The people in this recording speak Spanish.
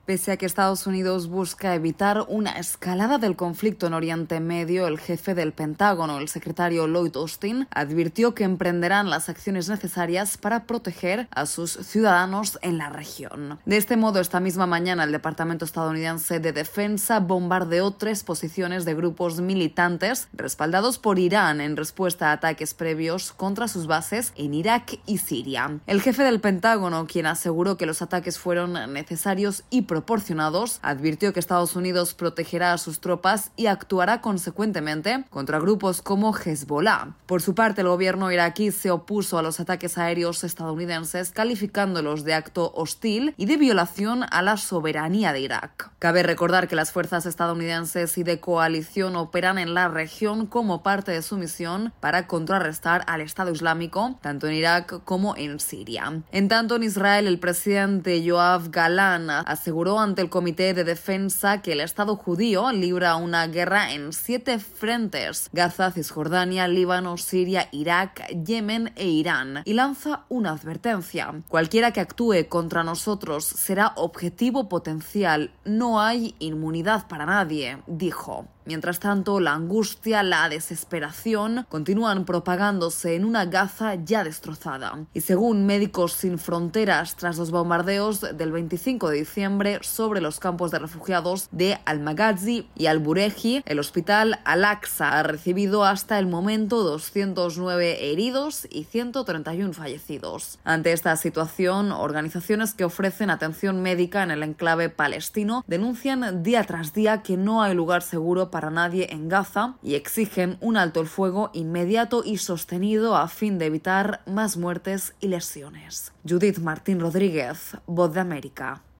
Pese a que Estados Unidos busca evitar una escalada del conflicto en Oriente Medio, el jefe del Pentágono, el secretario Lloyd Austin, advirtió que emprenderán las acciones necesarias para proteger a sus ciudadanos en la región. De este modo, esta misma mañana, el Departamento estadounidense de Defensa bombardeó 3 posiciones de grupos militantes respaldados por Irán en respuesta a ataques previos contra sus bases en Irak y Siria. El jefe del Pentágono, quien aseguró que los ataques fueron necesarios y proporcionados, advirtió que Estados Unidos protegerá a sus tropas y actuará consecuentemente contra grupos como Hezbollah. Por su parte, el gobierno iraquí se opuso a los ataques aéreos estadounidenses, calificándolos de acto hostil y de violación a la soberanía de Irak. Cabe recordar que las fuerzas estadounidenses y de coalición operan en la región como parte de su misión para contrarrestar al Estado Islámico, tanto en Irak como en Siria. En tanto, en Israel, el presidente Yoav Galán aseguró ante el Comité de Defensa que el Estado judío libra una guerra en 7 frentes: Gaza, Cisjordania, Líbano, Siria, Irak, Yemen e Irán, y lanza una advertencia: cualquiera que actúe contra nosotros será objetivo potencial, no hay inmunidad para nadie, dijo. Mientras tanto, la angustia, la desesperación continúan propagándose en una Gaza ya destrozada. Y según Médicos Sin Fronteras, tras los bombardeos del 25 de diciembre sobre los campos de refugiados de Al-Maghazi y Al-Bureji, el hospital Al-Aqsa ha recibido hasta el momento 209 heridos y 131 fallecidos. Ante esta situación, organizaciones que ofrecen atención médica en el enclave palestino denuncian día tras día que no hay lugar seguro para nadie en Gaza y exigen un alto el fuego inmediato y sostenido a fin de evitar más muertes y lesiones. Judith Martín Rodríguez, Voz de América.